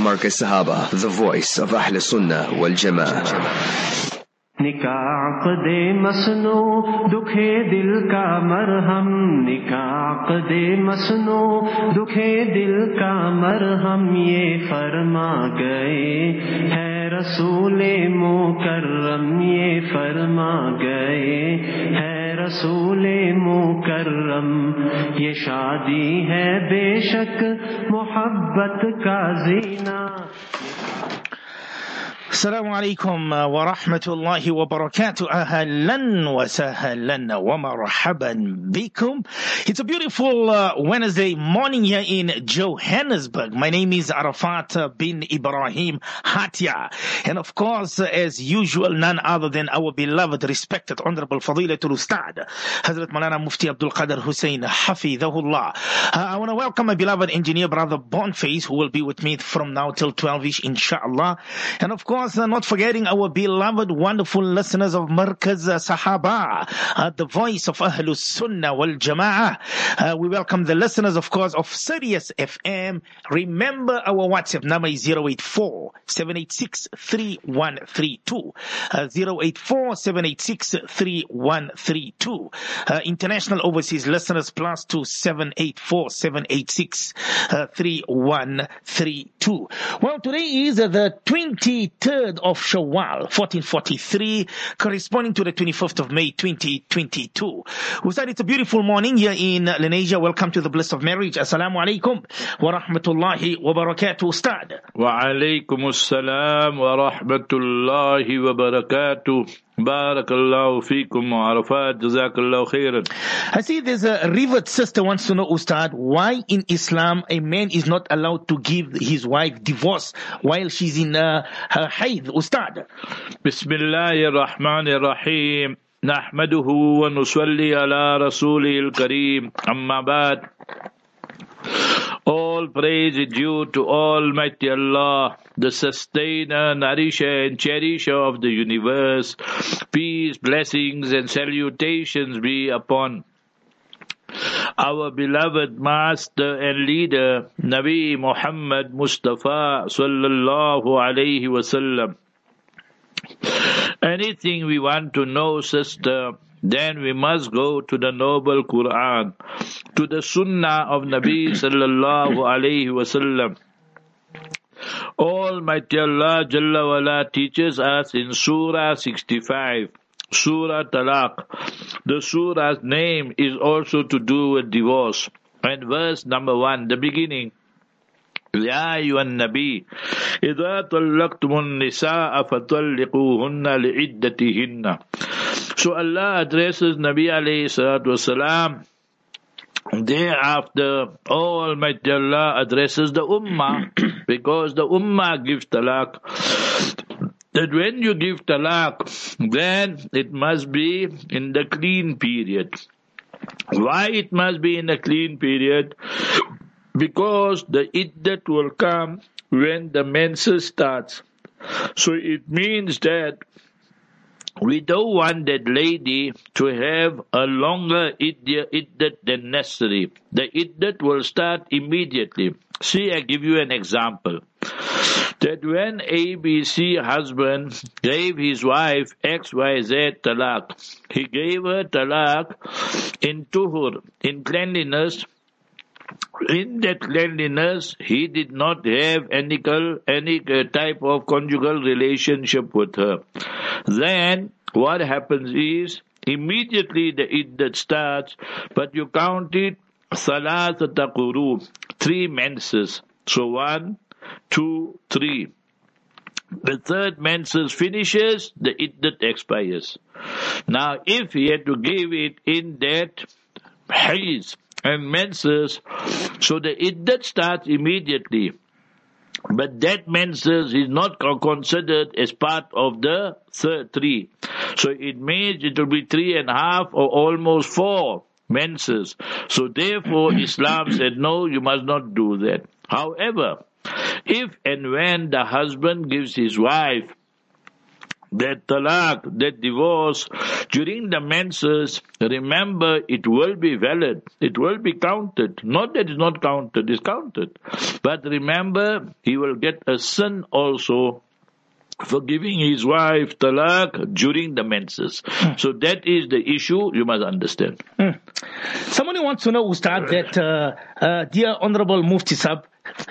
Markaz Sahaba, the voice of Ahl Sunnah wal Jama'ah. निकाह दे मसनो दुखे दिल का मरहम, निकाह दे मसनो दुखे दिल का मरहम, ये फरमा गए है रसूले मुकर्रम, ये फरमा गए है रसूले मुकर्रम। ये शादी है बेशक मोहब्बत का ज़ीना। Assalamu alaikum wa rahmatullahi wa barakatuh. Ahlan wa sahlan wa marhaban bikum. It's a beautiful Wednesday morning here in Johannesburg. My name is Arafat bin Ibrahim Hatia. And of course, as usual, none other than our beloved, respected, honorable Fadilatul Ustad, Hazrat Malana Mufti Abdul Qadir Hussein Hafidhahullah. I want to welcome my beloved engineer brother Boniface, who will be with me from now till 12ish, inshallah. And of course, not forgetting our beloved, wonderful listeners of Markaz Sahaba, the voice of Ahlus Sunnah wal Jama'ah. We welcome the listeners, of course, of Sirius FM. Remember, our WhatsApp number is 084-786-3132. 084-786-3132. International overseas listeners, +2 784-786-3132. Well, today is the 23rd of Shawwal, 1443, corresponding to the 25th of May, 2022. Ustad, it's a beautiful morning here in Lenasia. Welcome to the bliss of marriage. Assalamu alaikum wa rahmatullahi wa barakatuh, Ustad. Wa alaikum assalam wa rahmatullahi wa barakatuh. Barakallahu feekum wa Arafat, jazakallahu khairan. I see there's a revert sister wants to know, Ustad, why in Islam a man is not allowed to give his wife divorce while she's in her haid, Ustad. Bismillahir Rahmanir Rahim. Nahmaduhu wa nusalli ala rasulil kareem. Amma ba'd. All praise is due to Almighty Allah, the sustainer, nourisher and cherisher of the universe. Peace, blessings and salutations be upon our beloved master and leader, Nabi Muhammad Mustafa sallallahu alayhi wasallam. Anything we want to know, sister, then we must go to the noble Quran, to the Sunnah of Nabi sallallahu alayhi wasallam. Almighty Allah Jalla wala teaches us in Surah 65, Surah Talaq. The Surah's name is also to do with divorce. And verse number 1, the beginning. يا أيها النبي إذا طلقتم النساء فطلقوهن لعدتهن. So Allah addresses Nabi alayhi salatu wasalam. Thereafter, Almighty Allah addresses the Ummah, because the Ummah gives talaq. That when you give talaq, then it must be in the clean period. Why it must be in the clean period? Because the iddat will come when the menses starts. So it means that we don't want that lady to have a longer iddat than necessary. The iddat will start immediately. See, I give you an example. That when ABC husband gave his wife XYZ talaq, he gave her talaq in tuhur, in cleanliness. In that cleanliness, he did not have any type of conjugal relationship with her. Then, what happens is, immediately the iddat starts, but you count it, salasata quru, 3 menses. So 1, 2, 3. The third menses finishes, the iddat expires. Now, if he had to give it in that haze and menses, so the iddat starts immediately. But that menses is not considered as part of the 3. So it means it will be 3.5 or almost 4 menses. So therefore Islam said, no, you must not do that. However, if and when the husband gives his wife that talaq, that divorce during the menses, remember it will be valid. It will be counted. Not that it's not counted, it's counted. But remember, he will get a sin also for giving his wife talaq during the menses. So that is the issue you must understand. Somebody wants to know, Ustad, that dear Honorable Mufti Sahib,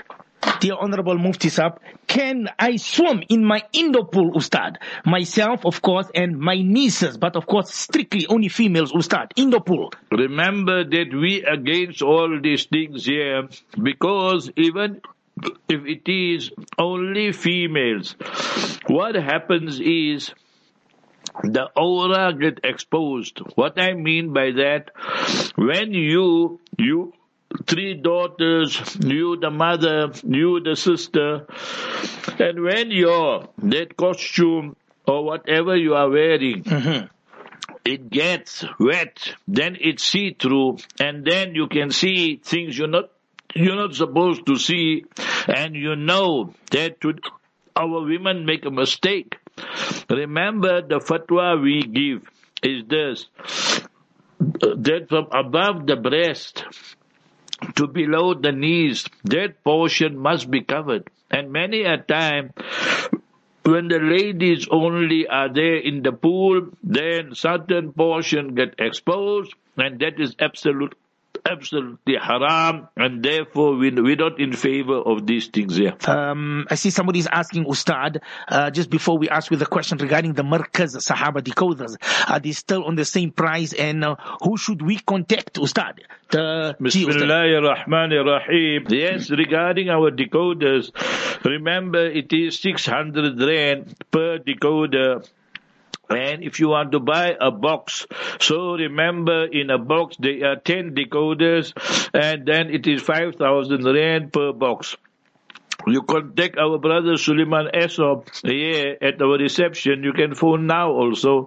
can I swim in my indoor pool, Ustad? Myself, of course, and my nieces, but of course, strictly only females, Ustad, indoor pool. Remember that we against all these things here, because even if it is only females, what happens is the aura get exposed. What I mean by that, when you three daughters, you the mother, you the sister, and when that costume or whatever you are wearing, it gets wet, then it's see-through, and then you can see things you're not supposed to see, and you know that our women make a mistake. Remember, the fatwa we give is this, that from above the breast to below the knees, that portion must be covered. And many a time, when the ladies only are there in the pool, then certain portion get exposed, and that is absolutely haram, and therefore we're not in favor of these things here. I see somebody is asking, Ustad, just before we ask you the question regarding the Markaz Sahaba decoders, are they still on the same price, and who should we contact, Ustad? Bismillahirrahmanirrahim. Yes, regarding our decoders, remember it is 600 rand per decoder. And if you want to buy a box, so remember in a box there are 10 decoders, and then it is 5,000 rand per box. You contact our brother Suleiman Esop here at our reception. You can phone now also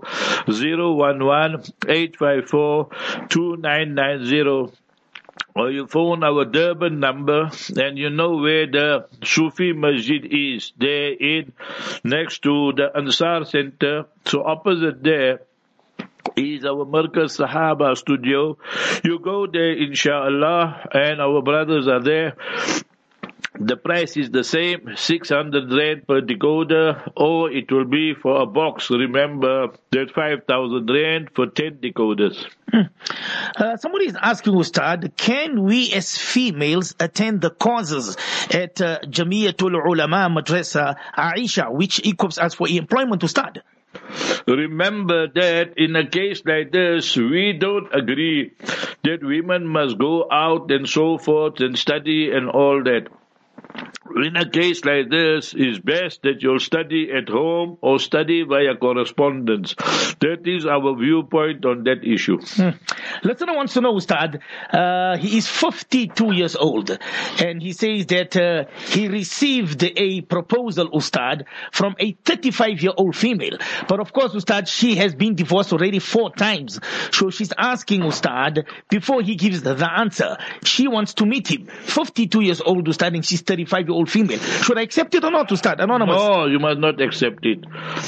011-854-2990. Or you phone our Durban number, and you know where the Sufi Masjid is. There next to the Ansar Center. So opposite there is our Markaz Sahaba studio. You go there, inshallah, and our brothers are there. The price is the same, 600 rand per decoder, or it will be for a box. Remember, that 5,000 rand for 10 decoders. Somebody is asking, Ustad, can we as females attend the causes at Jamiatul Ulama Madrasa Aisha, which equips us for employment, Ustad? Remember that in a case like this, we don't agree that women must go out and so forth and study and all that. In a case like this, it's best that you'll study at home or study via correspondence. That is our viewpoint on that issue. Listener wants to know, Ustad, he is 52 years old, and he says that he received a proposal, Ustad, from a 35-year-old female. But of course, Ustad, she has been divorced already 4 times. So she's asking, Ustad, before he gives the answer, she wants to meet him. 52 years old, Ustad, and she's 35-year-old female. Should I accept it or not, Ustad? Anonymous. No, you must not accept it.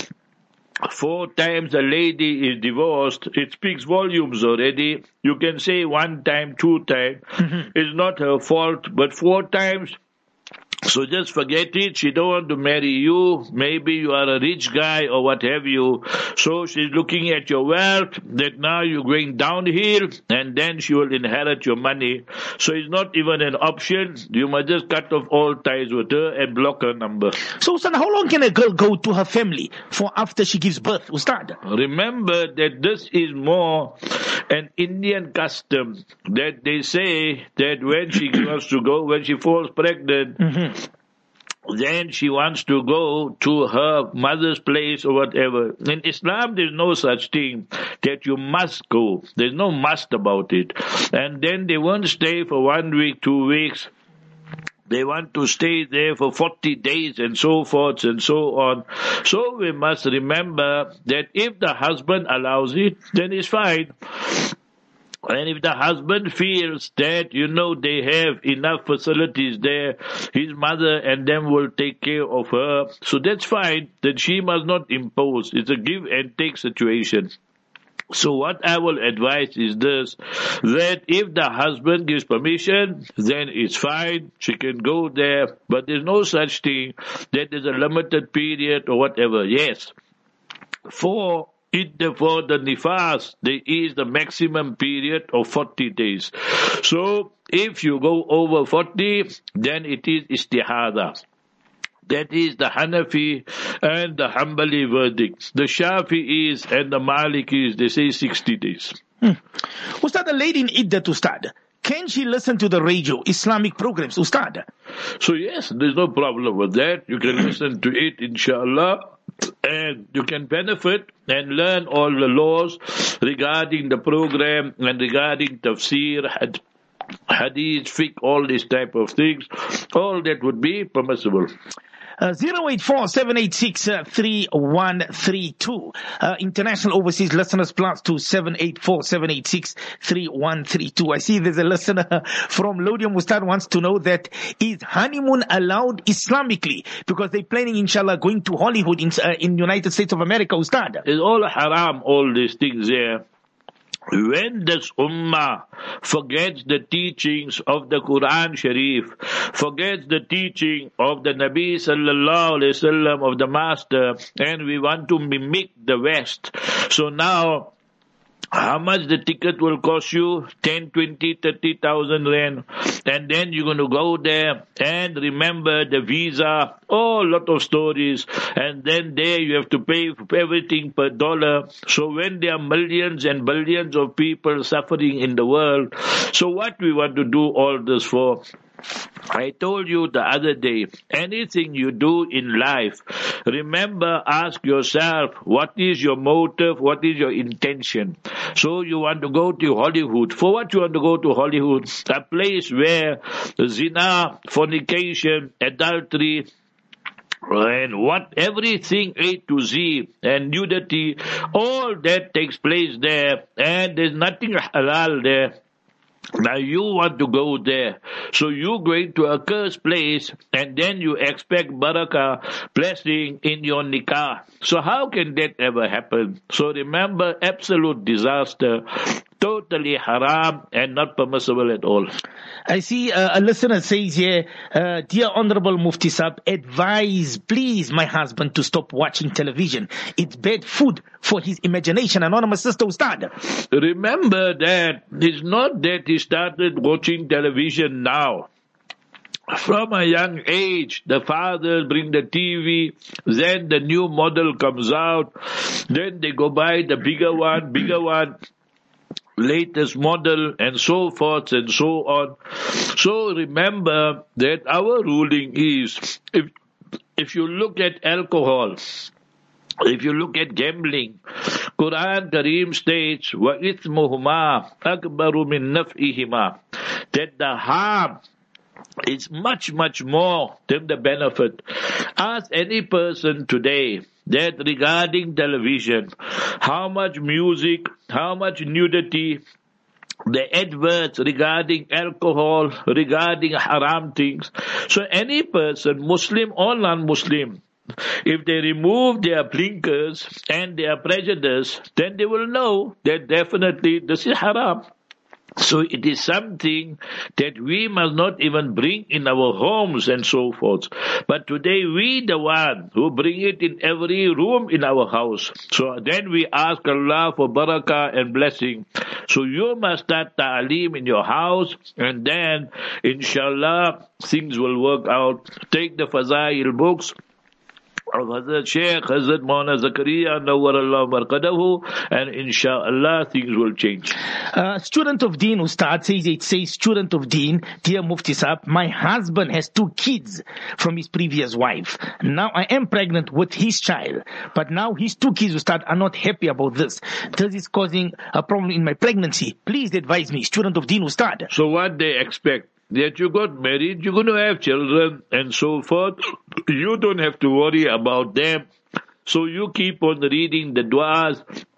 4 times a lady is divorced, it speaks volumes already. You can say 1 time, 2 times. It's not her fault, but 4 times. So just forget it. She don't want to marry you. Maybe you are a rich guy or what have you. So she's looking at your wealth, that now you're going downhill, and then she will inherit your money. So it's not even an option. You must just cut off all ties with her and block her number. So, Ustad, how long can a girl go to her family for after she gives birth, Ustad? Remember that this is more an Indian custom, that they say that when she wants to go, when she falls pregnant, then she wants to go to her mother's place or whatever. In Islam, there's no such thing that you must go. There's no must about it. And then they won't stay for 1 week, 2 weeks. They want to stay there for 40 days and so forth and so on. So we must remember that if the husband allows it, then it's fine. And if the husband feels that, they have enough facilities there, his mother and them will take care of her, so that's fine, then she must not impose. It's a give and take situation. So what I will advise is this, that if the husband gives permission, then it's fine, she can go there, but there's no such thing that there's a limited period or whatever. Yes, for the nifas, there is the maximum period of 40 days. So if you go over 40, then it is istihada. That is the Hanafi and the Hanbali verdict. The Shafi'is and the Malikis, they say 60 days. Ustad, the lady in Iddah to start. Can she listen to the radio, Islamic programs, Ustad? So yes, there's no problem with that. You can listen to it, inshallah. And you can benefit and learn all the laws regarding the program and regarding tafsir, hadith, fiqh, all these type of things. All that would be permissible. 084-786-3132. International overseas listeners plus 2-784-786-3132. I see there's a listener from Lodium Ustad wants to know that is honeymoon allowed Islamically? Because they're planning, inshallah, going to Hollywood in United States of America, Ustad. It's all haram, all these things there. When this ummah forgets the teachings of the Quran Sharif, forgets the teaching of the Nabi sallallahu alaihi wasallam, of the Master, and we want to mimic the West. So now, how much the ticket will cost you? 10, 20, 30,000 rand. And then you're going to go there and remember the visa, lot of stories. And then there you have to pay for everything per dollar. So when there are millions and billions of people suffering in the world, so what we want to do all this for? I told you the other day, anything you do in life, remember, ask yourself, what is your motive, what is your intention? So you want to go to Hollywood. For what you want to go to Hollywood? A place where zina, fornication, adultery, and everything A to Z, and nudity, all that takes place there, and there's nothing halal there. Now you want to go there. So you going to a cursed place and then you expect barakah, blessing in your nikah. So how can that ever happen? So remember, absolute disaster, totally haram and not permissible at all. I see a listener says here, dear Honorable Mufti Sahib, advise please my husband to stop watching television. It's bad food for his imagination. Anonymous sister Ustad. Remember that it's not that he started watching television now. From a young age, the fathers bring the TV, then the new model comes out, then they go buy the bigger one, latest model, and so forth and so on. So remember that our ruling is, if you look at alcohol, if you look at gambling, Quran Kareem states, وَإِثْمُهُمَا أَكْبَرُ مِنْ نَفْئِهِمَا, that the harm is much, much more than the benefit. Ask any person today that regarding television, how much music, how much nudity, the adverts regarding alcohol, regarding haram things. So any person, Muslim or non-Muslim, if they remove their blinkers and their prejudice, then they will know that definitely this is haram. So it is something that we must not even bring in our homes and so forth. But today we the one who bring it in every room in our house. So then we ask Allah for barakah and blessing. So you must start ta'aleem in your house, and then inshallah things will work out. Take the Fazail books of Hazrat Sheikh, Hazrat Maulana Zakaria, Nawwarallahu Marqadahu, and inshallah things will change. Student of Deen Ustad says, it says, student of Deen, dear Mufti Sahib, my husband has 2 kids from his previous wife. Now I am pregnant with his child, but now his 2 kids, Ustad, are not happy about this. This is causing a problem in my pregnancy. Please advise me, student of Deen Ustad. So what they expect? That you got married, you're going to have children and so forth. You don't have to worry about them. So you keep on reading the du'as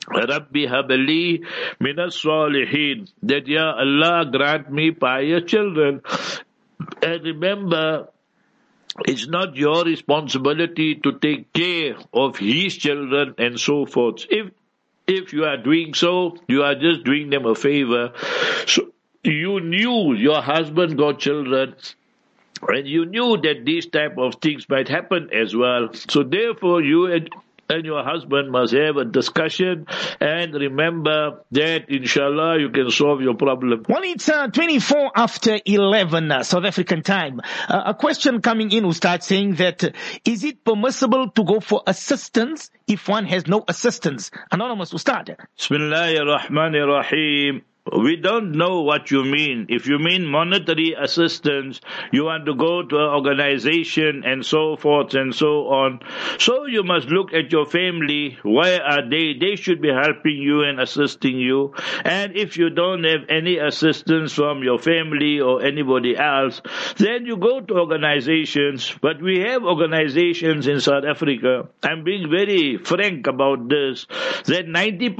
Rabbi habli minas salihin, that Ya Allah grant me pious children. And remember, it's not your responsibility to take care of his children and so forth. If you are doing so, you are just doing them a favor. So you knew your husband got children, and you knew that these type of things might happen as well. So therefore, you and your husband must have a discussion, and remember that inshallah you can solve your problem. Well, it's 24 after 11 South African time. A question coming in, Ustad, saying that is it permissible to go for assistance if one has no assistance? Anonymous, Ustad. Bismillahir Rahmanir Rahim. We don't know what you mean. If you mean monetary assistance, you want to go to an organization and so forth and so on. So you must look at your family. Where are they? They should be helping you and assisting you. And if you don't have any assistance from your family or anybody else, then you go to organizations. But we have organizations in South Africa. I'm being very frank about this. That 90%,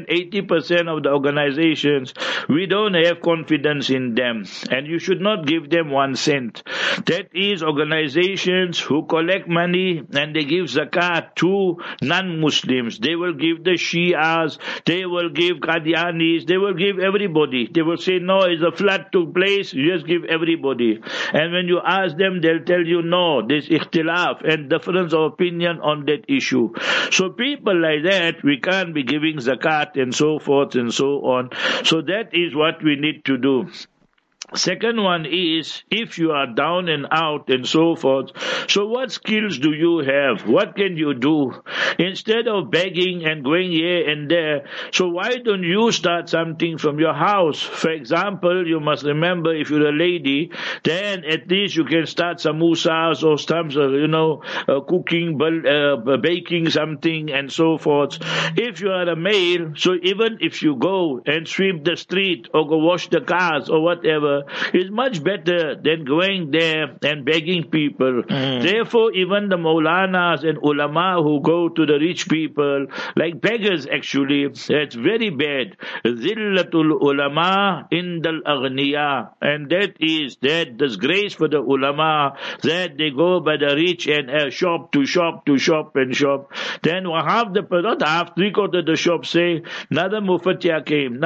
80% of the organizations, we don't have confidence in them, and you should not give them 1 cent. That is organizations who collect money and they give zakat to non-Muslims. They will give the Shias, they will give Qadianis, they will give everybody. They will say, no, it's a flood took place, you just give everybody. And when you ask them, they'll tell you, no, there's ikhtilaf and difference of opinion on that issue. So people like that, we can't be giving zakat and so forth and so on. So that is what we need to do. Second one is, if you are down and out and so forth, so what skills do you have? What can you do? Instead of begging and going here and there, so why don't you start something from your house? For example, you must remember, if you're a lady, then at least you can start samosas or some, cooking, baking something and so forth. If you are a male, so even if you go and sweep the street or go wash the cars or whatever, is much better than going there and begging people. Therefore, even the Maulanas and ulama who go to the rich people, like beggars actually, that's very bad. Zillatul ulama indal aghniya. And that is that disgrace for the ulama, that they go by the rich and shop to shop to shop and shop. Then half the, not half, 3/4 of the shop say, Nada Mufatia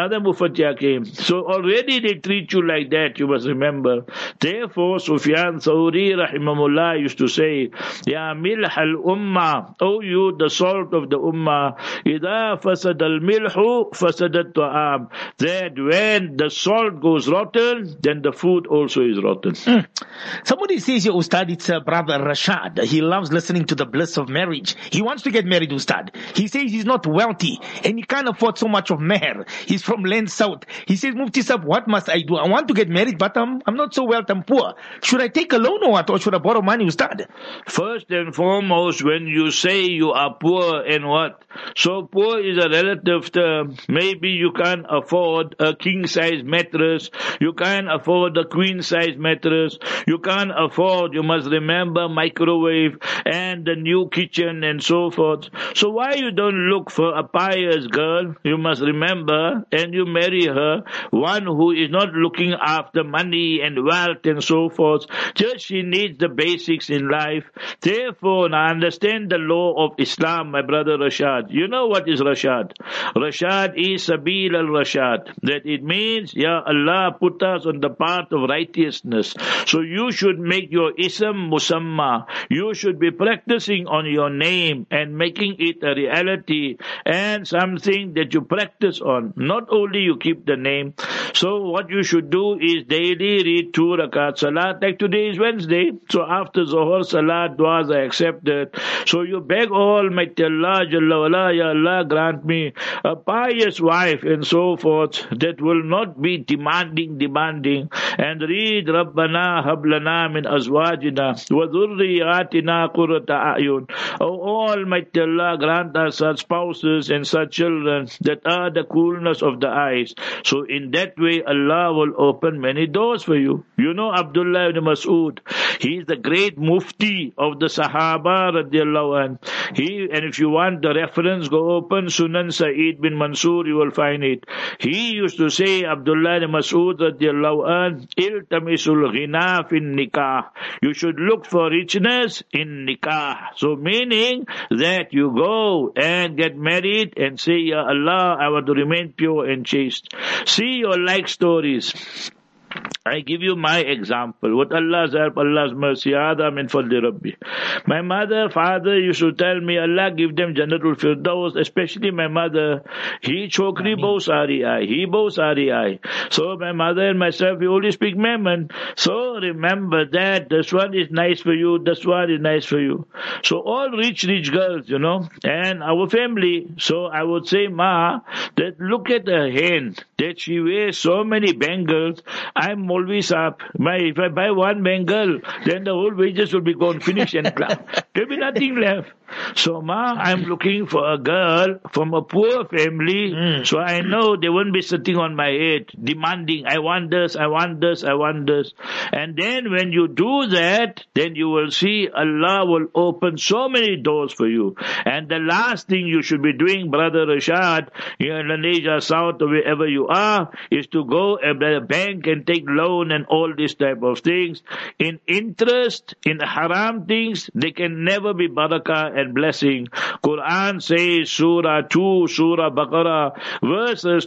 came. So already they treat you like that. You must remember. Therefore, Sufyan Thawri rahimahullah used to say, Ya milh al-ummah, O you, the salt of the ummah, Idha fasad al-milhu, fasad al-ta'am. That when the salt goes rotten, then the food also is rotten. Somebody says here, Ustad, it's brother Rashad. He loves listening to the bliss of marriage. He wants to get married, Ustad. He says he's not wealthy and he can't afford so much of meher. He's from Land South. He says, Mufti Sahib, what must I do? I want to get married, but I'm not so wealthy, I'm poor. Should I take a loan or what? Or should I borrow money, Ustad? First and foremost, when you say you are poor and what? So poor is a relative term. Maybe you can't afford a king-size mattress. You can't afford a queen-size mattress. You can't afford, you must remember, microwave and the new kitchen and so forth. So why you don't look for a pious girl, you must remember, and you marry her, one who is not looking after money and wealth and so forth. Just she needs the basics in life. Therefore, now understand the law of Islam, my brother Rashad. You know what is Rashad? Rashad is Sabil al-Rashad. That it means, Ya Allah put us on the path of righteousness. So you should make your ism musamma. You should be practicing on your name and making it a reality and something that you practice on. Not only you keep the name. So what you should do is daily read 2 rakat salat. Like today is Wednesday, so after Zohar salat, du'as are accepted. So you beg Almighty Allah, Jalla wala, Ya Allah, grant me a pious wife and so forth that will not be demanding, and read Rabbana hablana min azwajina wa dhurriyatina qurrata Qurrata A'yun. O Almighty Allah, grant us such spouses and such children that are the coolness of the eyes. So in that way, Allah will open many doors for you. You know Abdullah ibn Mas'ud, he is the great mufti of the Sahaba radiallahu anh. And if you want the reference, go open Sunan Sa'id bin Mansur, you will find it. He used to say, Abdullah ibn Mas'ud radiallahu anh, iltamisul ghina fin nikah. You should look for richness in nikah. So meaning that you go and get married and say, Ya Allah, I want to remain pure and chaste. See your like stories. I give you my example. With Allah's help, Allah's mercy, Adam and Fadli Rabbi. My mother, father used to tell me, Allah give them Jannatul Firdaus, especially my mother. He chokri bo sari ai. He bo sari ai. So my mother and myself, we only speak Memon. So remember that this one is nice for you, this one is nice for you. So all rich girls, you know, and our family. So I would say, Ma, that look at her hand, that she wears so many bangles. I'm always up. If I buy one bangle, then the whole wages will be gone, finished and clapped. There'll be nothing left. So, Ma, I'm looking for a girl from a poor family, so I know they won't be sitting on my head, demanding, I want this, I want this, I want this. And then when you do that, then you will see Allah will open so many doors for you. And the last thing you should be doing, Brother Rashad, here in Indonesia, South, or wherever you are, is to go at the bank and take loan and all these type of things. In interest, in haram things, they can never be barakah and blessing. Quran says, Surah 2, Surah Baqarah, verses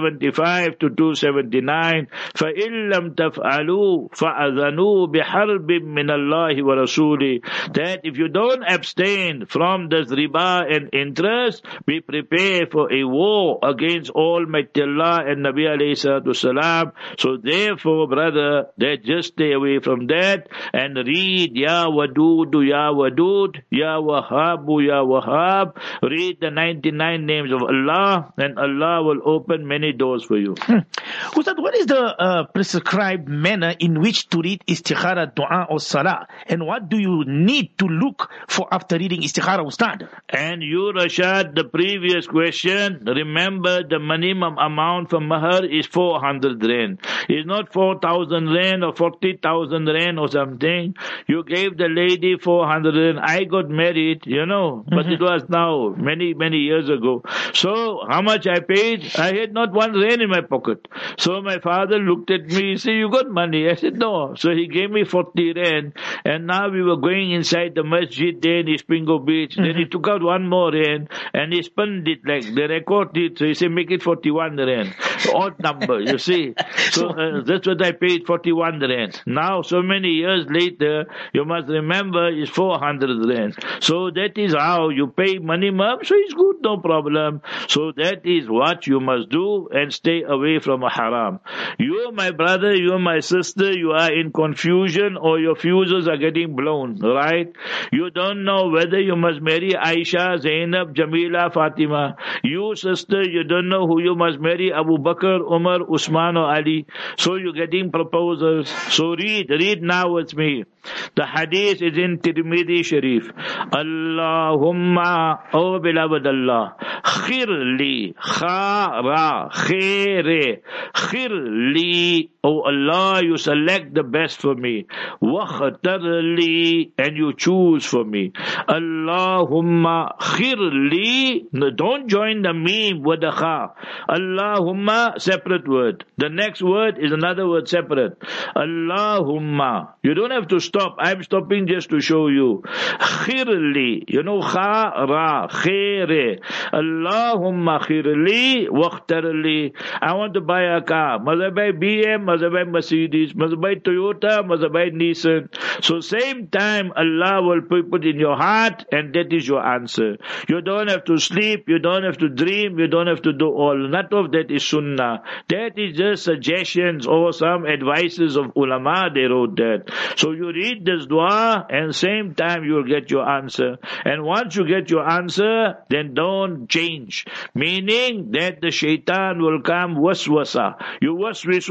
275 to 279, فَإِن لَمْ تَفْعَلُوا فَأَذَنُوا بِحَرْبٍ مِّنَ اللَّهِ وَرَسُولِهِ. That if you don't abstain from this riba and interest, be prepared for a war against Almighty Allah and Nabi alayhi salatu salam. So therefore, brother, that just stay away from that and read Ya Wadudu, Ya Wadud, Ya Wahabu, Ya Wahab. Read the 99 names of Allah, and Allah will open many doors for you. Ustad, what is the prescribed manner in which to read istikhara, dua or salah? And what do you need to look for after reading istikhara, Ustad? And you, Rashad, the previous question, remember the minimum amount for mahar is 400 rand. It's not 4,000 rand or 40,000 rand or something. You gave the lady 400 rand. I got married, you know, but it was now many years ago. So how much I paid? I had not 1 rand in my pocket. So my father looked at me, he said, you got money? I said, no. So he gave me 40 rand, and now we were going inside the masjid there in Ispingo Beach. Then he took out 1 more rand and he spun it like the record it. So he said, make it 41 rand. Odd number, you see. So that's what I paid, 41 rand. Now, so many years later, you must remember it's 400 rand. So that is how you pay minimum. So it's good, no problem. So that is what you must do, and stay away from a haram. You, my brother, you, my sister, you are in confusion, or your fuses are getting blown, right? You don't know whether you must marry Aisha, Zainab, Jamila, Fatima. You, sister, you don't know who you must marry, Abu Bakr, Umar, Usman or Ali. So you're getting proposals. So read now with me. The hadith is in Tirmidhi Sharif. Allahumma, oh beloved Allah, khirli, khara, khaire, khirli, oh Allah, you select the best for me. Wakhtarli, and you choose for me. Allahumma khirli, no, don't join the meme with the kha. Allahumma, separate word. The next word is another word separate. Allahumma. You don't have to stop. I'm stopping just to show you. Khirli. You know, kha, ra, khaire. Allahumma khirli, wakhtarli. I want to buy a car. Must I buy BM? Must I buy Mercedes? Must I buy Toyota? Must I buy Nissan? So same time, Allah will put in your heart, and that is your answer. You don't have to sleep. You don't have to dream. You don't have to do all. None of that is sunnah. That is just suggestions or some advices of ulama. They wrote that. So you read this dua, and same time you will get your answer. And once you get your answer, then don't change. Meaning that the shaitan will come waswasa. You waswisu fi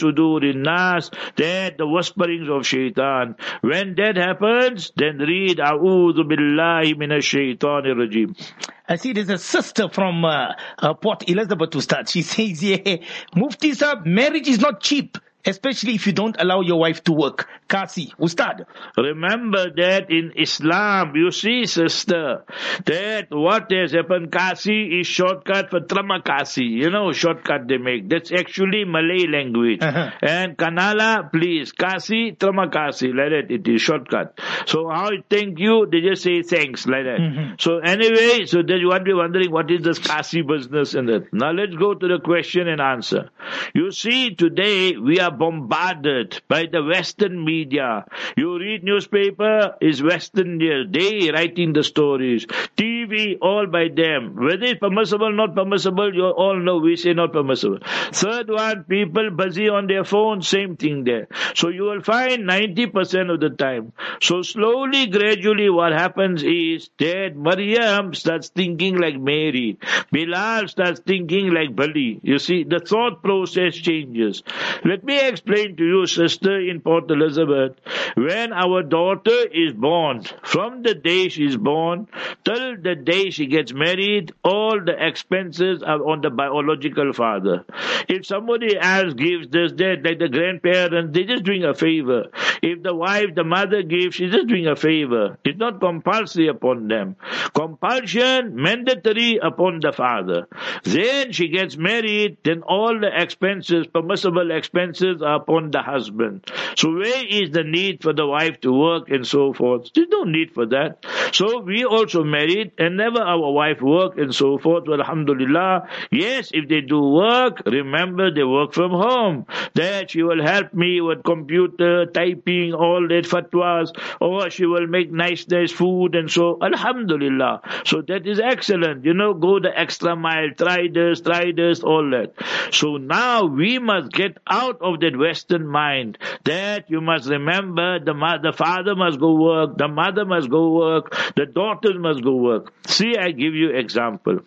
sudurin nas, that the whisperings of shaitan. When that happens, then read A'udhu billahi minash shaitanir rajim. I see there's a sister from Port Elizabeth to start. She says, yeah, Mufti Sahib, marriage is not cheap, especially if you don't allow your wife to work. Kasi, Ustad. Remember that in Islam, you see, sister, that what has happened, Kasi is shortcut for Tramakasi. You know, shortcut they make. That's actually Malay language. And Kannada, please, Kasi, Tramakasi, like that, it is shortcut. So how thank you, they just say thanks, like that. So anyway, so then you might be wondering, what is this Kasi business in it? Now let's go to the question and answer. You see, today, we are bombarded by the Western media. You read newspaper, is Western news. They writing the stories. TV, all by them. Whether it's permissible, not permissible, you all know we say not permissible. Third one, people busy on their phone, same thing there. So you will find 90% of the time. So slowly, gradually what happens is that Maryam starts thinking like Mary. Bilal starts thinking like Bali. You see, the thought process changes. Let me explain to you, sister, in Port Elizabeth, when our daughter is born, from the day she is born till the day she gets married, all the expenses are on the biological father. If somebody else gives this, that, like the grandparents, they're just doing a favor. If the wife, the mother gives, she's just doing a favor. It's not compulsory upon them. Compulsion, mandatory upon the father. Then she gets married, then all the expenses, permissible expenses are upon the husband. So where is the need for the wife to work and so forth? There's no need for that. So we also married and never our wife work and so forth. Well, alhamdulillah. Yes, if they do work, remember they work from home. That she will help me with computer, typing, all that fatwas, or she will make nice food and so, alhamdulillah. So that is excellent. You know, go the extra mile, try this, all that. So now we must get out of that Western mind that you must remember the father must go work, the mother must go work, the daughters must go work. See, I give you example.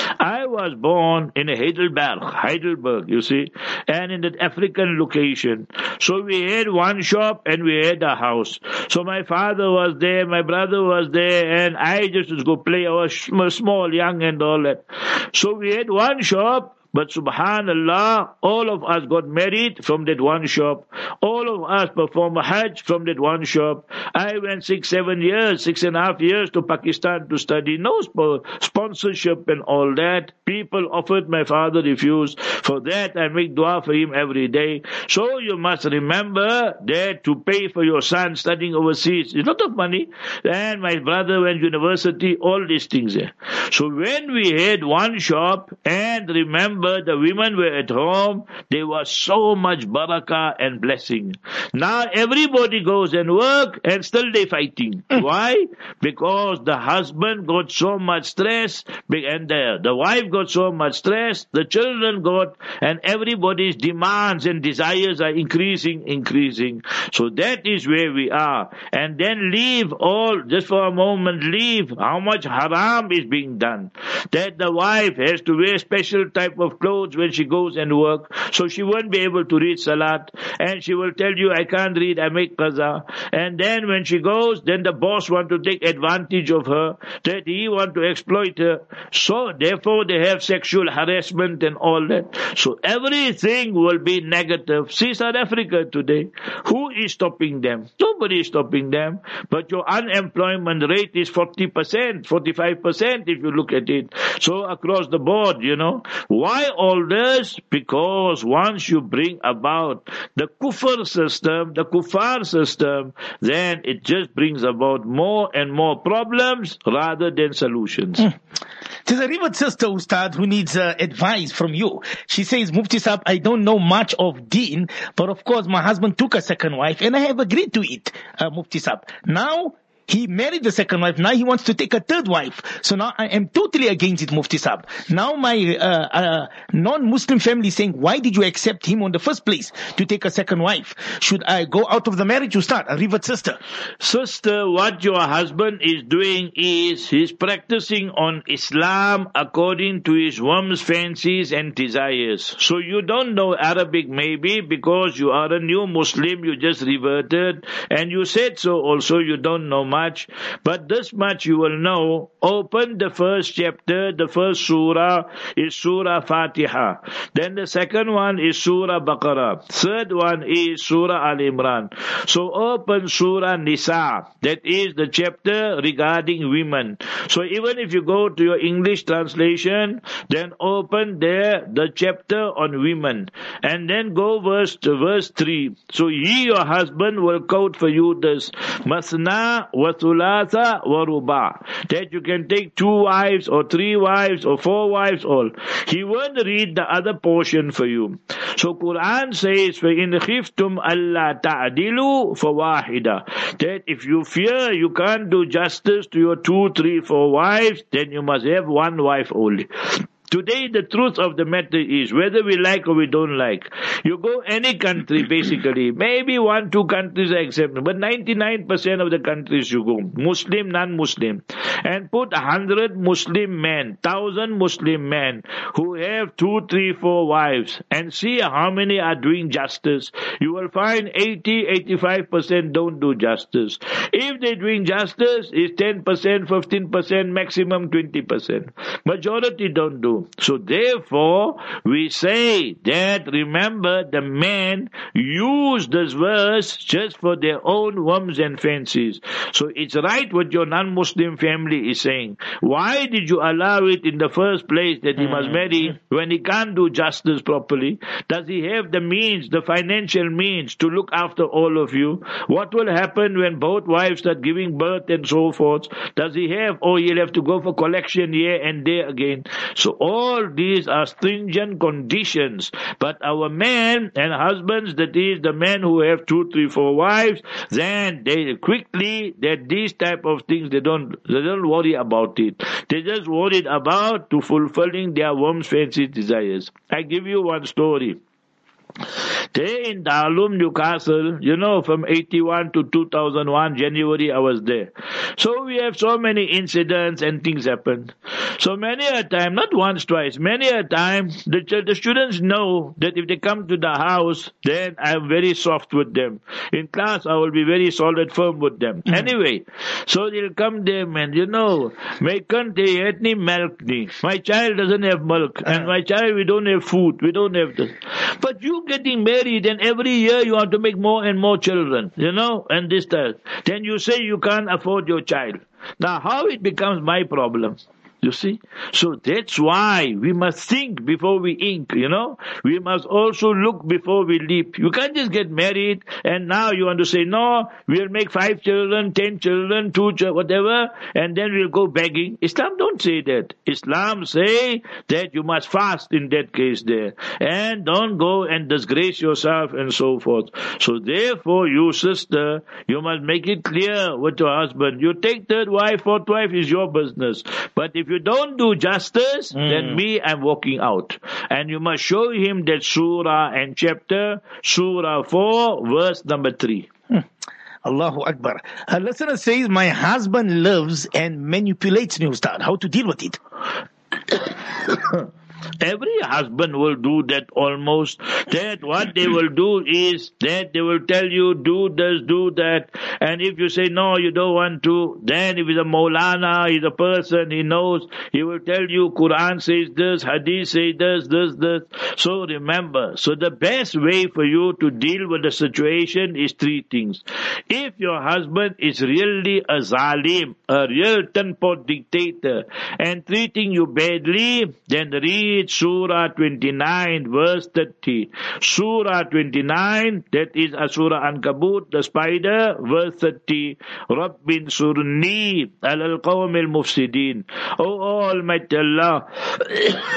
I was born in Heidelberg, you see, and in that African location. So we had one shop and we had a house. So my father was there, my brother was there, and I just used to go play. I was small, young and all that. So we had one shop. But subhanallah, all of us got married from that one shop. All of us performed Hajj from that one shop. I went 6.5 years to Pakistan to study. No sponsorship and all that. People offered, my father refused. For that, I make dua for him every day. So you must remember that to pay for your son studying overseas is a lot of money. And my brother went to university, all these things there. So when we had one shop, and remember, the women were at home, there was so much barakah and blessing. Now everybody goes and work and still they fighting. Why? Because the husband got so much stress and the wife got so much stress, the children got, and everybody's demands and desires are increasing. So that is where we are. And then leave all, just for a moment, leave how much haram is being done. That the wife has to wear special type of clothes when she goes and work, so she won't be able to read salat, and she will tell you, I can't read, I make qaza. And then when she goes, then the boss want to take advantage of her, that he want to exploit her. So therefore they have sexual harassment and all that. So everything will be negative. See South Africa today, who is stopping them? Nobody is stopping them. But your unemployment rate is 40%, 45% if you look at it. So across the board, you know. Why all this? Because once you bring about the kufr system, the kuffar system, then it just brings about more and more problems rather than solutions. There's a Rivat sister, Ustad, who needs advice from you. She says, Mufti Sahib, I don't know much of deen, but of course my husband took a second wife and I have agreed to it, Mufti Sahib. Now, He married the second wife. Now he wants to take a third wife. So now I am totally against it, Mufti Saab. Now my non-Muslim family is saying, why did you accept him in the first place to take a second wife? Should I go out of the marriage to start? A revert sister. Sister, what your husband is doing is he's practicing on Islam according to his whims, fancies and desires. So you don't know Arabic maybe because you are a new Muslim, you just reverted and you said so also, you don't know much. But this much you will know. Open the first chapter, the first surah is Surah Fatiha. Then the second one is Surah Baqarah. Third one is Surah Al Imran. So open Surah Nisa. That is the chapter regarding women. So even if you go to your English translation, then open there the chapter on women. And then go verse 3. So he, your husband, will quote for you this. Masna wa thulatha wa ruba. That you can take 2 wives or 3 wives or 4 wives all. He won't read the other portion for you. So Quran says, فَإِنْ خِفْتُمْ أَلَّا تَعْدِلُوا فَوَاحِدًا. That if you fear you can't do justice to your 2, 3, 4 wives, then you must have 1 wife only. Today, the truth of the matter is, whether we like or we don't like, you go any country basically, maybe 1, 2 countries are accepted, but 99% of the countries you go, Muslim, non-Muslim, and put 100 Muslim men, 1,000 Muslim men who have 2, 3, 4 wives, and see how many are doing justice. You will find 80, 85% don't do justice. If they're doing justice, it's 10%, 15%, maximum 20%. Majority don't do. So therefore, we say that, remember, the men use this verse just for their own whims and fancies. So it's right what your non-Muslim family is saying. Why did you allow it in the first place that he must marry when he can't do justice properly? Does he have the means, the financial means to look after all of you? What will happen when both wives start giving birth and so forth? Does he have, or he'll have to go for collection here and there again? So all these are stringent conditions. But our men and husbands, that is the men who have 2, 3, 4 wives, then they quickly, that these type of things, they don't worry about it. They just worried about to fulfilling their whims, fancy desires. I give you one story. There in Darlum, Newcastle, from 81 to 2001, January, I was there. So we have so many incidents and things happen. So many a time, not once, twice, many a time, the students know that if they come to the house, then I'm very soft with them. In class, I will be very solid, firm with them. Anyway, so they'll come there, man, my country had ni milk ni. My child doesn't have milk. And my child, we don't have food. We don't have this. But you getting married and every year you have to make more and more children, and this, that. Then you say you can't afford your child. Now how it becomes my problem? You see? So that's why we must think before we ink, We must also look before we leap. You can't just get married and now you want to say, no, we'll make 5 children, 10 children, 2 children, whatever, and then we'll go begging. Islam don't say that. Islam say that you must fast in that case there. And don't go and disgrace yourself and so forth. So therefore, you sister, you must make it clear with your husband. You take 3rd wife, 4th wife is your business. But if you don't do justice, then I'm walking out. And you must show him that surah and chapter, surah 4, verse number 3. Allahu Akbar. A listener says, my husband loves and manipulates me, Ustad. How to deal with it? Every husband will do that almost. That what they will do is that they will tell you, do this, do that. And if you say, no, you don't want to, then if he's a Maulana, he's a person, he knows, he will tell you, Quran says this, Hadith says this. So remember, so the best way for you to deal with the situation is 3 things. If your husband is really a zalim, a real ten-pot dictator, and treating you badly, then read Surah 29, verse 30. Surah 29, that is a Surah Ankabut, the spider, verse 30. Rabbin surni alal qawm al-mufsidin. O Almighty Allah,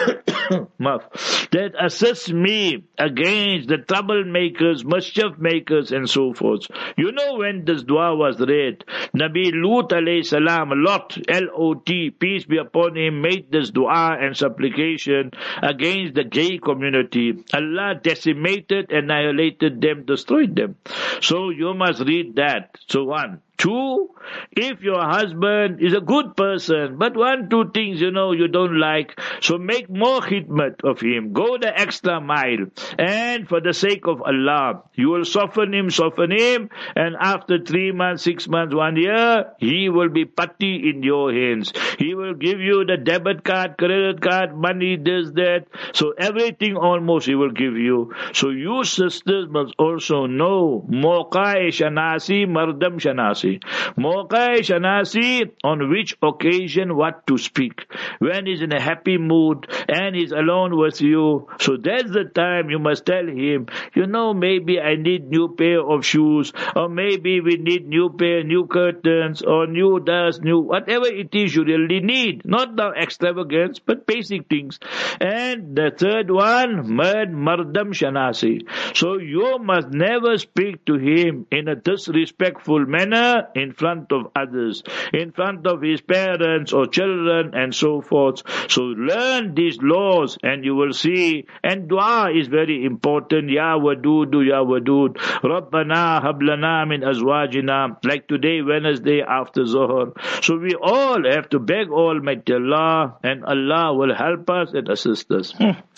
that assists me against the troublemakers, mischief makers, and so forth. You know when this dua was read, Nabi Lut alayhi salam, Lot, L-O-T, peace be upon him, made this dua and supplication against the gay community. Allah decimated, annihilated them, destroyed them. So you must read that. So one. Two, if your husband is a good person, but one, two things, you don't like, so make more khidmat of him. Go the extra mile. And for the sake of Allah, you will soften him, and after 3 months, 6 months, 1 year, he will be patti in your hands. He will give you the debit card, credit card, money, this, that. So everything almost he will give you. So you sisters must also know, Mawqa-e Shanasi, Mardam Shanasi. Mawqa-e Shanasi, on which occasion what to speak. When he's in a happy mood and he's alone with you, so that's the time you must tell him, maybe I need new pair of shoes, or maybe we need new curtains, or new dust, whatever it is you really need. Not the extravagance, but basic things. And the third one, Mardam Shanasi. So you must never speak to him in a disrespectful manner in front of others, in front of his parents or children and so forth. So learn these laws and you will see. And dua is very important. Ya Wadudu, Ya Wadud. Rabbana hablana min azwajina. Like today, Wednesday after Zohar. So we all have to beg Almighty Allah, and Allah will help us and assist us.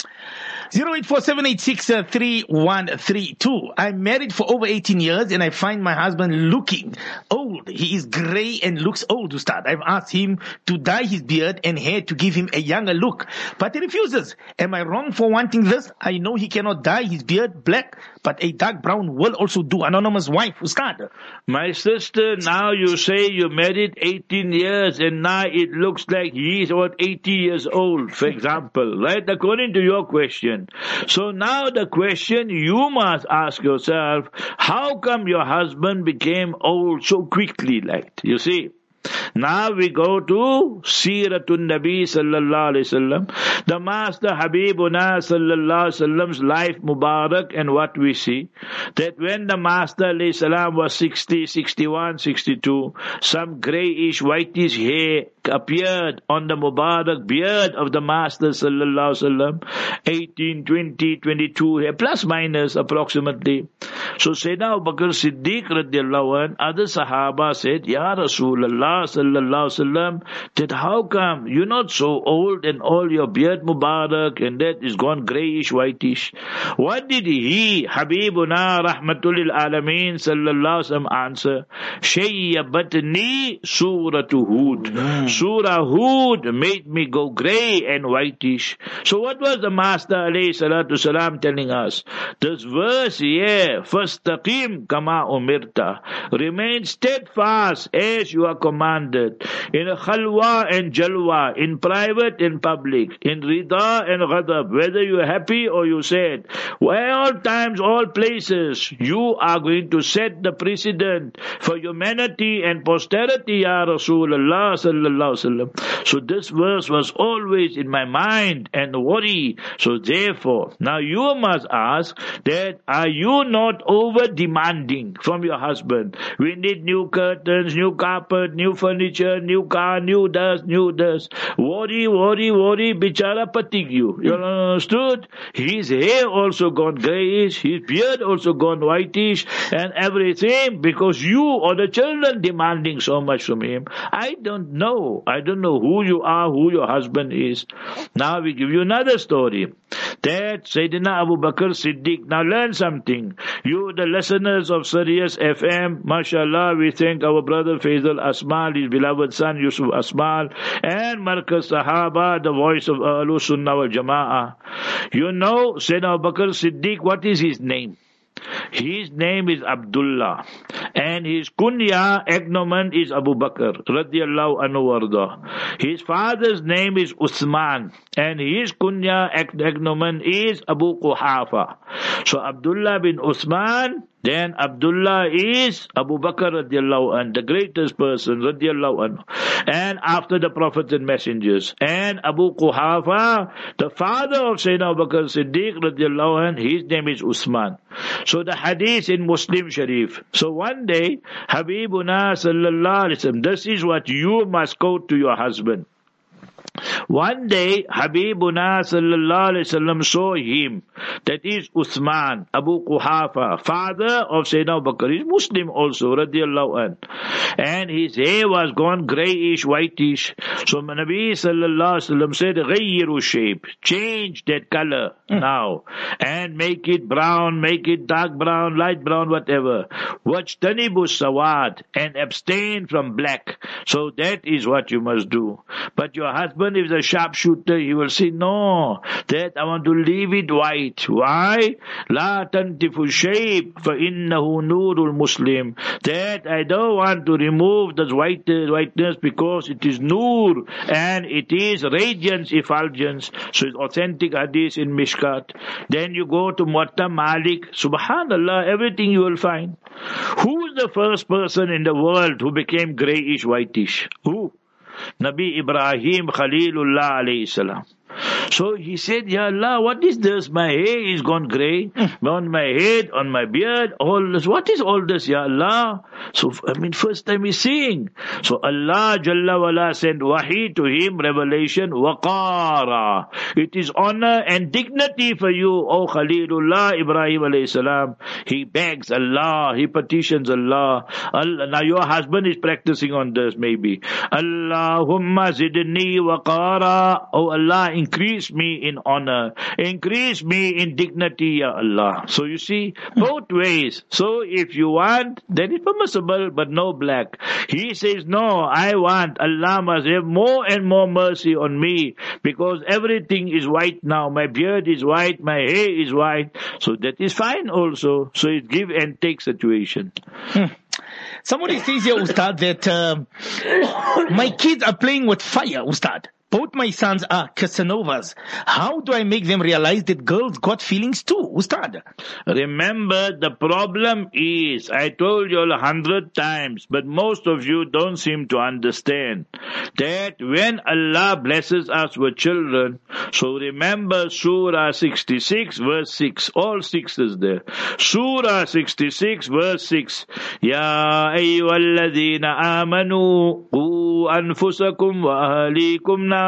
08478633132. I'm married for over 18 years and I find my husband looking old. He is grey and looks old, Ustad. I've asked him to dye his beard and hair to give him a younger look, but he refuses. Am I wrong for wanting this? I know he cannot dye his beard black, but a dark brown will also do. Anonymous wife, Ustad. My sister, now you say you married 18 years and now it looks like he is about 80 years old, for example, right? According to your question. So now the question you must ask yourself, how come your husband became old so quickly, like, you see? Now we go to Siratun Nabi sallallahu alayhi wasallam, the Master Habibuna sallallahu alayhi wasallam's life Mubarak, and what we see, that when the Master alayhi salam was 60, 61, 62, some greyish, whitish hair appeared on the Mubarak beard of the Master sallallahu alayhi wasallam, 18, 20, 22 hair, plus minus approximately. So Sayyidina Abu Bakr Siddiq radiallahu anh, other Sahaba said, Ya Rasulullah sallallahu alaihi wasallam, that how come you're not so old and all your beard Mubarak and that is gone greyish, whitish? What did he, Habibuna rahmatul alameen sallallahu alaihi wasallam, answer? Shayyabatni suratu Hud. Surah Hud made me go grey and whitish. So what was the Master alayhi salatu salam telling us? This verse here, fastaqim kama umirta, remain steadfast as you are commanded, in a khalwa and jalwa, in private and public, in rida and ghadab, whether you are happy or you sad, all times, all places, you are going to set the precedent for humanity and posterity, Ya Rasulullah sallallahu alaihi wasallam. So this verse was always in my mind and worry. So therefore, now you must ask that, are you not over demanding from your husband? We need new curtains, new carpet, new furniture, new car, new dust. Worry, bichara patig you. You understood? His hair also gone greyish, his beard also gone whitish, and everything because you or the children demanding so much from him. I don't know who you are, who your husband is. Now we give you another story. That Sayyidina Abu Bakr Siddiq. Now learn something. You, the listeners of Sirius FM, mashallah, we thank our brother Faisal Asmal, his beloved son Yusuf Asmal, and Markaz Sahaba, the voice of Ahlus Sunnah wal Jama'ah. You know Sayyidina Abu Bakr Siddiq, what is his name? His name is Abdullah, and his kunya, agnomen, is Abu Bakr radiyallahu anhu warda. His father's name is Uthman, and his kunya, agnomen, is Abu Quhafa. So Abdullah bin Uthman, Then Abdullah is Abu Bakr radiallahu anhu, the greatest person radiallahu anhu. And after the prophets and messengers. And Abu Quhafa, the father of Sayyidina Abu Bakr Siddiq radiallahu anhu, his name is Usman. So the hadith in Muslim Sharif. So one day, Habibuna sallallahu alaihi wasallam, this is what you must quote to your husband. One day, Habibuna sallallahu alaihi wasallam saw him. That is Uthman, Abu Quhafa, father of Sayyidina Abu Bakr. He's Muslim also, radiallahu anhu. And his hair was gone greyish, whitish. So Nabi sallallahu alaihi wasallam said, "Ghayyiru shape, change that color now, and make it brown, make it dark brown, light brown, whatever. Wajtanibu sawad, and abstain from black." So that is what you must do. But your husband is a sharpshooter, he will say, "No, that I want to leave it white." Why? La tantifu shape, fa innahu nurul Muslim. That I don't want to remove the whiteness because it is nur and it is radiance, effulgence. So it's authentic hadith in Mishkat. Then you go to Muwatta Malik, subhanallah, everything you will find. Who is the first person in the world who became greyish, whitish? Who? Nabi Ibrahim Khalilullah alayhi salam. So he said, "Ya Allah, what is this? My hair is gone grey, on my head, on my beard, all this. What is all this, Ya Allah?" So, first time he's seeing. So Allah Jalla wala sent wahi to him, revelation, waqara. It is honor and dignity for you, O Khalilullah Ibrahim alayhi salam. He begs Allah, he petitions Allah. Now your husband is practicing on this maybe. Allahumma zidni waqara. Oh Allah, increase me in honor, increase me in dignity, Ya Allah. So you see, both ways. So if you want, then it's permissible, but no black. He says, "No, I want, Allah must have more and more mercy on me, because everything is white now. My beard is white, my hair is white." So that is fine also. So it's give and take situation. Somebody says here, Ustad, that my kids are playing with fire, Ustad. Both my sons are Casanovas. How do I make them realize that girls got feelings too, Ustad? Remember, the problem is, I told you all 100 times, but most of you don't seem to understand, that when Allah blesses us with children, so remember Surah 66 verse 6, all 6 is there. Surah 66 verse 6, Ya ayyuhalladhina amanu, qu anfusakum wa ahlikum nara.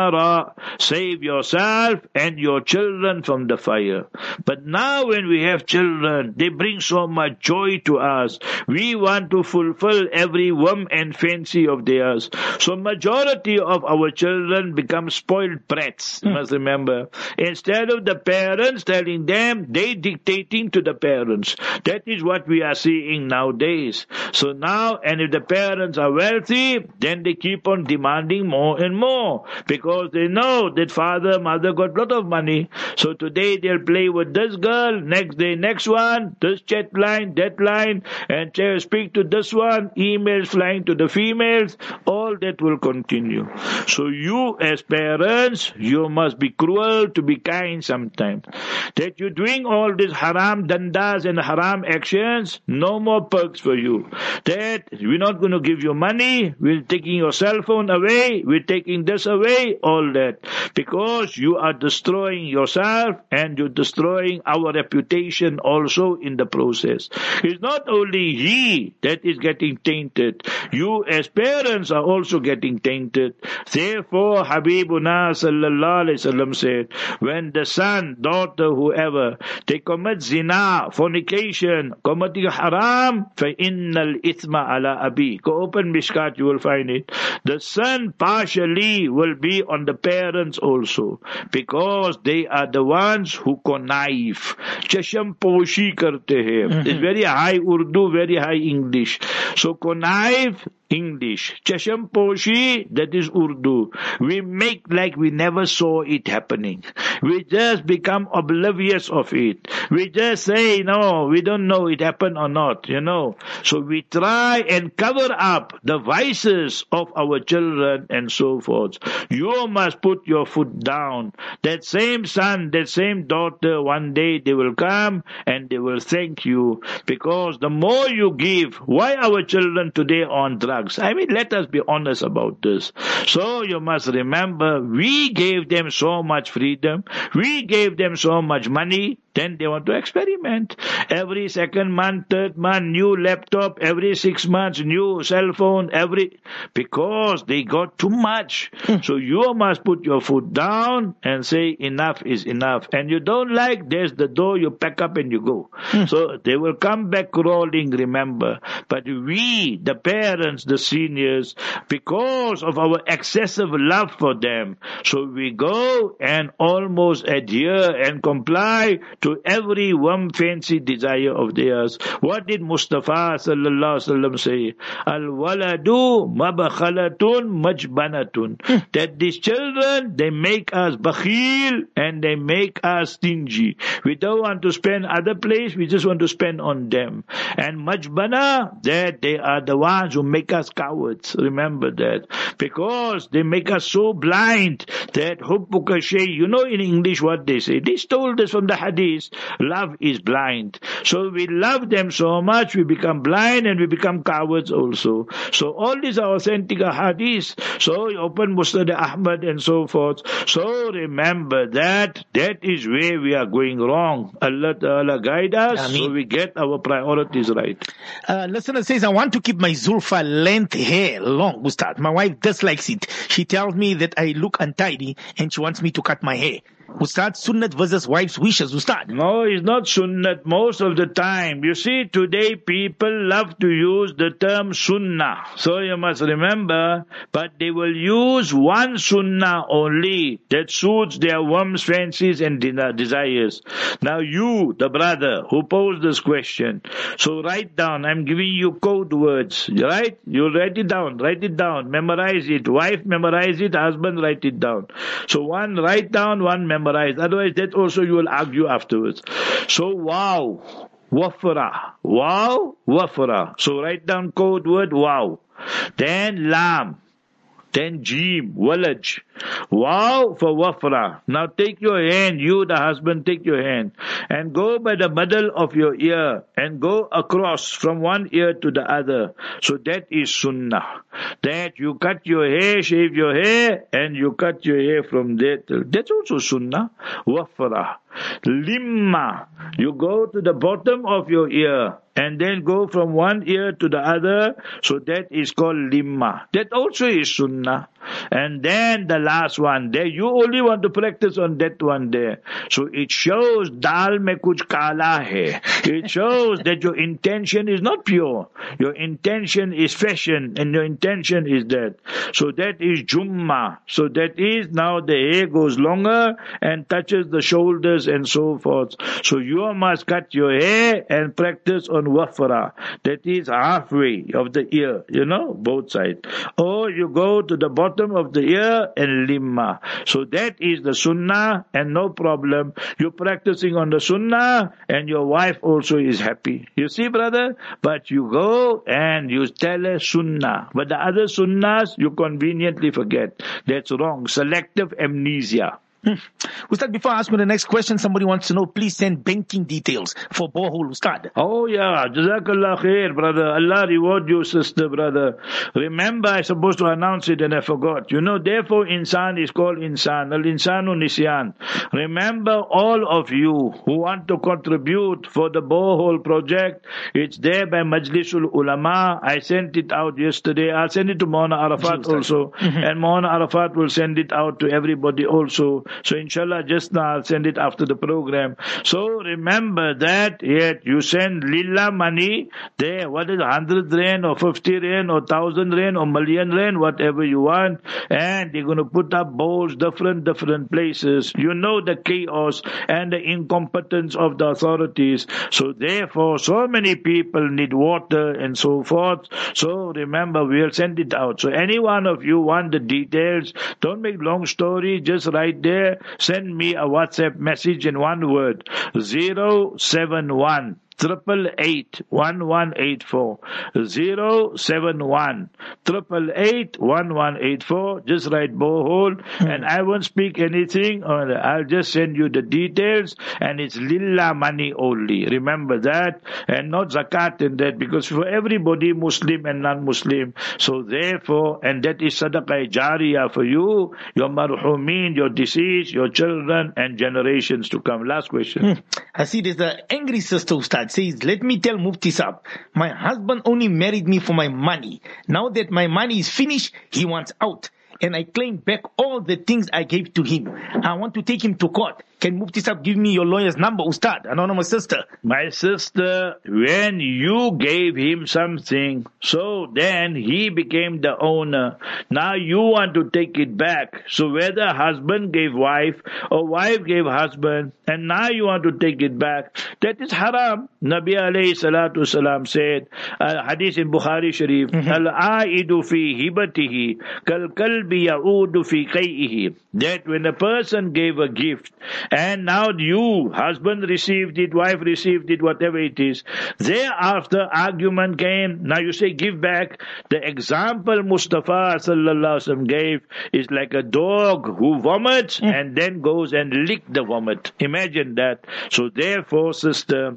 Save yourself and your children from the fire. But now when we have children, they bring so much joy to us. We want to fulfill every whim and fancy of theirs. So majority of our children become spoiled brats. You must remember. Instead of the parents telling them, they dictating to the parents. That is what we are seeing nowadays. So now, and if the parents are wealthy, then they keep on demanding more and more, because they know that father, mother got a lot of money. So today they'll play with this girl, next day next one, this chat line, that line, and they'll speak to this one, emails flying to the females, all that will continue. So you as parents, you must be cruel to be kind sometimes. That you're doing all these haram dandas and haram actions, no more perks for you. That we're not going to give you money, we're taking your cell phone away, we're taking this away, all that. Because you are destroying yourself and you're destroying our reputation also in the process. It's not only he that is getting tainted. You as parents are also getting tainted. Therefore, Habibuna sallallahu alaihi wasallam said, when the son, daughter, whoever, they commit zina, fornication, committing haram, فَإِنَّ الْإِثْمَ عَلَىٰ أَبِي. Go open Mishkat, you will find it. The son partially will be on the parents also, because they are the ones who connive. Chasham poshi karte hai. It's very high Urdu, very high English. So connive English. Chashamposhi, that is Urdu. We make like we never saw it happening. We just become oblivious of it. We just say, no, we don't know it happened or not, So we try and cover up the vices of our children and so forth. You must put your foot down. That same son, that same daughter, one day they will come and they will thank you, because the more you give. Why our children today are on drugs? I mean, let us be honest about this. So you must remember, we gave them so much freedom, we gave them so much money, then they want to experiment. Every second month, third month, new laptop, every 6 months, new cell phone, because they got too much. So you must put your foot down and say enough is enough. And you don't like, there's the door, you pack up and you go. So they will come back crawling, remember. But we, the parents, the seniors, because of our excessive love for them, so we go and almost adhere and comply to every one fancy desire of theirs. What did Mustafa sallallahu alaihi wasallam say? Al-waladu mabakhalatun majbanatun. That these children, they make us bakhil and they make us stingy. We don't want to spend other place, we just want to spend on them. And majbana, that they are the ones who make us cowards. Remember that. Because they make us so blind that hubbuka shay, in English what they say. They stole this from the hadith. Love is blind. So we love them so much, we become blind and we become cowards also. So all these are authentic hadiths. So you open Musnad Ahmad and so forth. So remember that is where we are going wrong. Allah Ta'ala guide us. Ameen. So we get our priorities right. Listener says, I want to keep my Zulfa length hair long, Ustad. My wife dislikes it. She tells me that I look untidy and she wants me to cut my hair. Ustad, sunnat versus wife's wishes, Ustad. No, it's not sunnat most of the time. You see, today people love to use the term sunnah. So you must remember, but they will use one sunnah only that suits their whims, fancies and desires. Now you, the brother who posed this question, so write down, I'm giving you code words, right? You write it down, memorize it. Wife, memorize it. Husband, write it down. So one write down, one memorize. Otherwise, that also you will argue afterwards. So, wow, wafra. Wow, wafra. So write down code word, wow. Then lam. Then Jim, walaj. Wow for wafra. Now take your hand, you the husband, take your hand and go by the middle of your ear and go across from one ear to the other. So that is sunnah. That you cut your hair, shave your hair and you cut your hair from there. That's also sunnah. Wafra. Limma. You go to the bottom of your ear and then go from one ear to the other. So that is called limma. That also is sunnah. And then the last one there, you only want to practice on that one there. So it shows dal mein kuch kala hai. It shows that your intention is not pure. Your intention is fashion and your intention is that. So that is jumma. So that is now the hair goes longer and touches the shoulders and so forth. So you must cut your hair and practice on wafra. That is halfway of the ear, both sides. Or you go to the bottom of the ear and limma. So that is the sunnah and no problem. You're practicing on the sunnah and your wife also is happy. You see, brother? But you go and you tell her sunnah. But the other sunnahs you conveniently forget. That's wrong. Selective amnesia. Ustad, before I ask you the next question, somebody wants to know, please send banking details for borehole, Ustad. Oh yeah, Jazakallah khair, brother. Allah reward you, sister, brother. Remember, I supposed to announce it and I forgot. Therefore insan is called insan. Al-insanu nisyan. Remember, all of you who want to contribute for the borehole project, it's there by Majlisul Ulama. I sent it out yesterday. I'll send it to Maulana Arafat also. And Maulana Arafat will send it out to everybody also. So inshallah, just now I'll send it after the program. So remember that yet you send lillah money there. What is 100 rand or 50 rand or 1,000 rand or million rand, whatever you want, and they're going to put up bowls, different places. You know the chaos and the incompetence of the authorities. So therefore, so many people need water and so forth. So remember, we'll send it out. So any one of you want the details, don't make long story, just write there, send me a WhatsApp message in one word, 071 888 1184 071 888 1184. Just write borehole, and I won't speak anything. I'll just send you the details, and it's lillah money only. Remember that, and not zakat in that, because for everybody, Muslim and non-Muslim. So therefore, and that is sadaqah jariyah for you, your marhumin, your deceased, your children, and generations to come. Last question. I see there's an angry sister who says, let me tell Mufti Saab, my husband only married me for my money. Now that my money is finished, he wants out. And I claim back all the things I gave to him. I want to take him to court. Can Mufti Saab give me your lawyer's number, Ustad? Anonymous sister. My sister, when you gave him something, so then he became the owner. Now you want to take it back. So whether husband gave wife or wife gave husband, and now you want to take it back, that is haram. Nabi alayhi salatu salam said, hadith in Bukhari Sharif, Al-aidu fi hibatihi, kal-kalbi ya'udu fi qay'ihi. That when a person gave a gift, and now you, husband received it, wife received it, whatever it is, thereafter argument came, now you say give back. The example Mustafa sallallahu alaihi wasallam gave is like a dog who vomits and then goes and lick the vomit. Imagine that. So therefore, sister,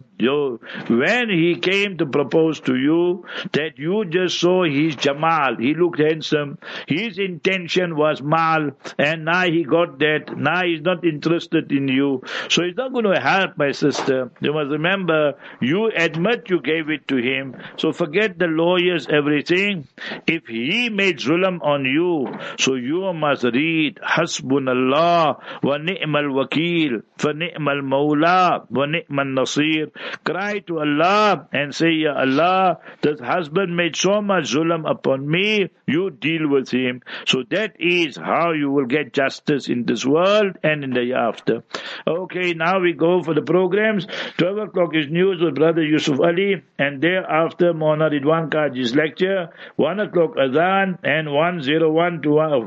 when he came to propose to you, that you just saw his jamal, he looked handsome, his intention was mal, and now he got that, now he's not interested in you. So it's not going to help, my sister. You must remember, you admit you gave it to him. So forget the lawyers, everything. If he made zulm on you, so you must read, Hasbunallah wa ni'mal wakil, fa ni'mal mawla wa ni'mal nasir. Cry to Allah and say, Ya Allah, this husband made so much zulm upon me, you deal with him. So that is how you will get justice in this world and in the hereafter. Okay, now we go for the programs. 12 o'clock is news with Brother Yusuf Ali, and thereafter Maulana Ridwan Kaji's lecture. 1 o'clock Adhan, and 1:01 to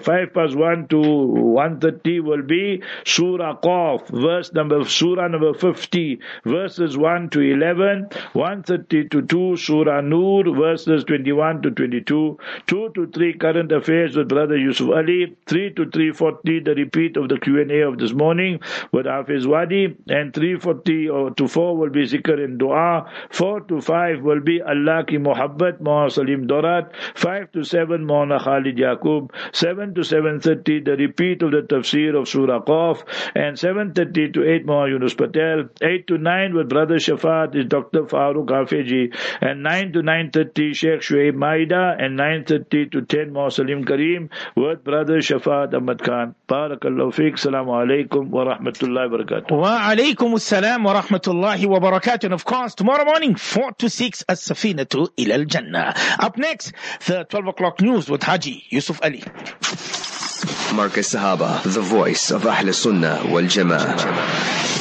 1 to 1:30 will be Surah Qaf, Surah number 50, verses 1 to 11. 1:30 to 2 Surah Nur, verses 21 to 22. 2 to 3 current affairs with Brother Yusuf Ali. 3 to 3:40 the repeat of the Q&A of this morning with Hafiz Wadi, and 3:40 to 4 will be Zikr and Dua. 4 to 5 will be Allah Ki Muhabbat, Maulana Salim Dorat. 5 to 7 Maulana Khalid Yaqub. 7 to 7:30 the repeat of the tafsir of Surah Qaf, and 7:30 to 8 Maulana Yunus Patel. 8 to 9 with Brother Shafat is Dr. Farooq Hafeji, and 9 to 9:30 Sheikh Shuaib Maida, and 9:30 to 10 Maulana Salim Kareem with Brother Shafat Ahmad Khan. Barakallahu feek. Assalamu alaikum wa rahmatullahi wa barakatuh. Wa alaikum assalam wa rahmatullahi wa barakatuh. And of course, tomorrow morning, 4 to 6, As-Safinatu ila al-Jannah. Up next, the 12 o'clock news with Haji Yusuf Ali. Marcus Sahaba, the voice of Ahl Sunnah wal Jama'ah.